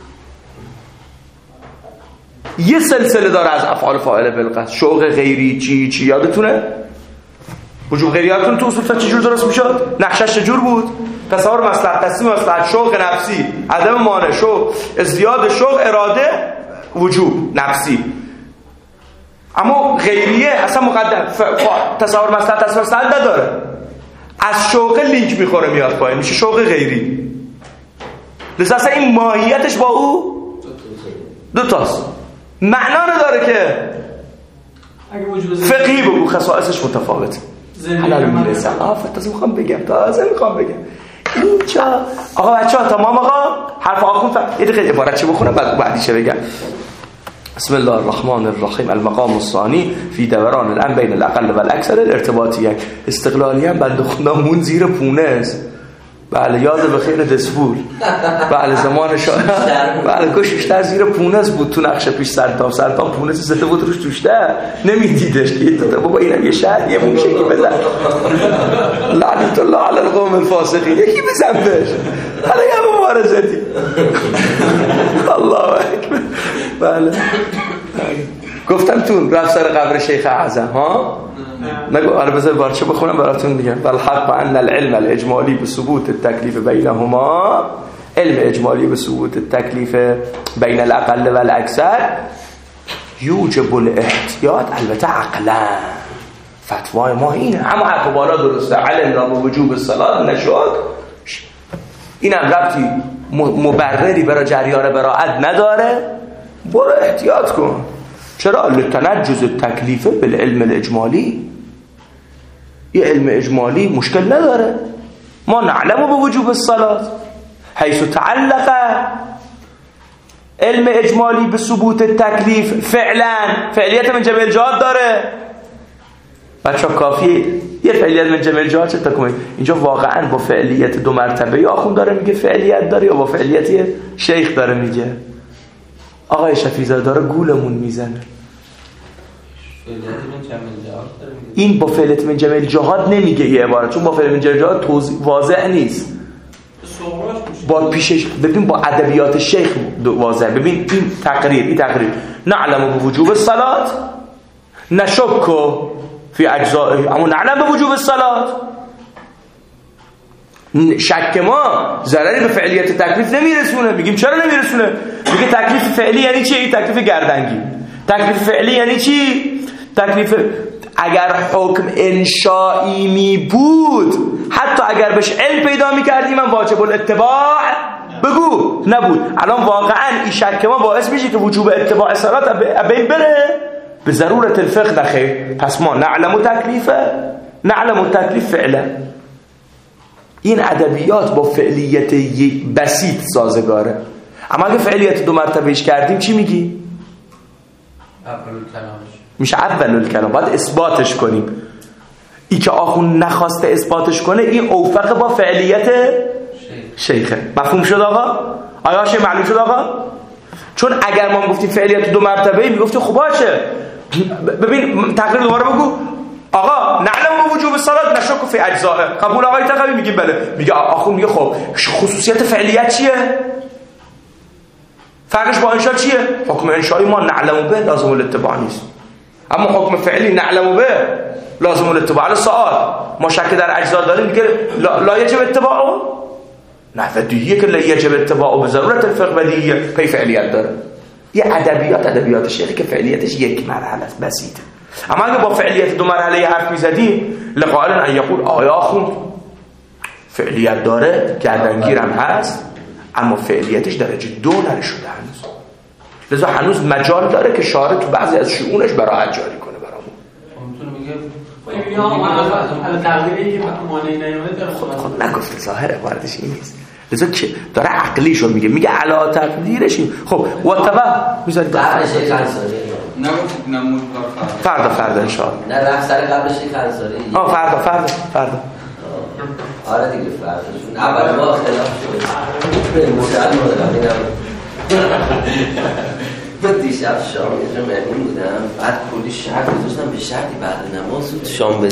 یه سلسله داره از افعال فاعل بالقصد. شوق غیری چی یادتونه؟ وجوب غیریاتون تو اصول فقه چجور درست میشد؟ نقشش چجور بود؟ تصور مصلحت، تصمیم مصلحت، شوق نفسی، عدم مانع، شوق ازدیاد، شوق اراده، وجوب نفسی. اما غیریه اصلا مقدم تصور مصلحت تصمیم مصلحت نداره، از شوق لینک میخوره میاد پایین، میشه شوق غیری. لذا اصلا این ماهیتش با او دوتاست، معنا نداره که فقهی بگو خصائصش متفاوته. حالا میرسه تازه میخوام بگم اینجا آقا بچه‌ها تمام آقا حرف آخوند یه دقیقه عبارت چی بخونم بعدیشه بگم. بسم الله الرحمن الرحیم. المقام الثانی فی دوران الان بین الاقل و الاکثر الارتباطیه. استقلالی هم بنده خدا مون زیر پونه است. بله یاد بخیر دسفول. بله زمان شاه بله گوششتر زیر پونه است بود تو نقشه پیش سلطان پونه زده بود روش توشته نمیدیدش که تو بابا اینم یه شهر یه موشه که بزن لعنت الله علی القوم الفاسقین یکی بزن بهش حالا یه مبارزتی الله اکبر. بله گفتم تو رفت سر قبر شیخ اعظم ها نگو آره بذار بارچه بخونم براتون دیگه. والحق ان العلم الاجمالی بثبوت التکلیف بینهما علم اجمالی بثبوت التکلیف بین الاقل و الاکثر یوجب الاحتیاط البته عقلا. فتوای ما اینه اما حق بالا درسته علم با وجوب الصلاه نشد این هم ربطی مبرری برای جریان براءت نداره برو احتیاط کن. چرا؟ لتنجز التکلیف بالعلم الاجمالی. یه علم اجمالی مشکل نداره ما نعلم بوجوب الصلاة حيث تعلق علم اجمالی به ثبوت التکلیف فعلا فعلیت من جمع الجهات داره. بچه کافیه یه فعلیت من جمع الجهات چه تکنید اینجا واقعا با فعلیت دو مرتبه یا آخون داره میگه فعلیت داره یا با فعلیت شیخ داره میگه. آقای شفیزاده داره گولمون میزنه. این با فعلیت من جمع الجهات نمیگه یه عبارت چون با فعلیت من جمع الجهات واضح نیست. با پیشش ببین با ادبیات شیخ واضح. ببین این تقریر نعلم بوجوب الصلاة نشک فی اجزائه اما نعلم بوجوب الصلاة. شک ما ضرری به فعلیت تکلیف نمیرسونه. میگیم چرا نمیرسونه؟ میگه تکلیف فعلی یعنی چی؟ تکلیف گردنگی. تکلیف فعلی یعنی چی؟ تکلیف اگر حکم انشائی می بود حتی اگر بهش علم پیدا میکردیم من واجب الاتباع بگو نبود. الان واقعا این شک ما باعث میشه که وجوب اتباع صلات بین بره به ضرورت الفقه نخیر. پس ما نعلم تکلیف فعلا. این ادبیات با فعلیت بسیط سازگاره. اما اگه فعلیت دو مرتبهش کردیم چی میگی؟ میشه اول الکلام باید اثباتش کنیم. ای که آخون نخواسته اثباتش کنه این اوفق با فعلیت شیخه. مفهوم شد آقا؟ آیا شیخ معلوم شد آقا؟ چون اگر ما گفتیم فعلیت دو مرتبه میگفتیم خب باشه ببین تقریر دوباره بگو آقا نعلم وجوب الصلاة نشک فی اجزائه. قبول آقای تقوی میگیم بله. میگه آخون میگه خب خصوصیت فعلیت چیه؟ فرقش با انشاء چیه؟ حکم انشائی ما نعلم به لازم الاتباع نیست اما حکم فعلی نعلم به لازم الاتباع. السؤال ما شک در اجزا داریم میگه لا یجب اتباعه نه دیگه که لا یجب اتباعه به ضرورت الفقه بدیهیه پی فعلیت داره. یه ادبیات شیخی که فعلیتش یک مرحله است بسیطه. اما اگه با فعلیت دو مرحله حرف میزدیم لقائل ان یقول آیا خوند فعلیت داره گردنگیرم هست اما فعلیتش درجه 2 نرسیده هنوز. لذا هنوز مجال داره که شارع تو بعضی از شؤونش براءت جاری کنه برامون. میتونه میگه خب تقدیری که مانعی نیامده خب نگفته ظاهر عبارتش این نیست. لذا که داره عقلیشو میگه علا تقدیرش. خب وتبع میذارید قبل شیخ انصاری نگفت نمود فردا ان شاء الله. نه رفت سر قبل شیخ انصاری. فردا آره دیگه فرداشون اول ما خلاف شد به مشاهد مدقمی نبود. دیشب شام یه جا مهمون بودم بعد کلی شرط گذاشتم به شرطی بعد نماز شام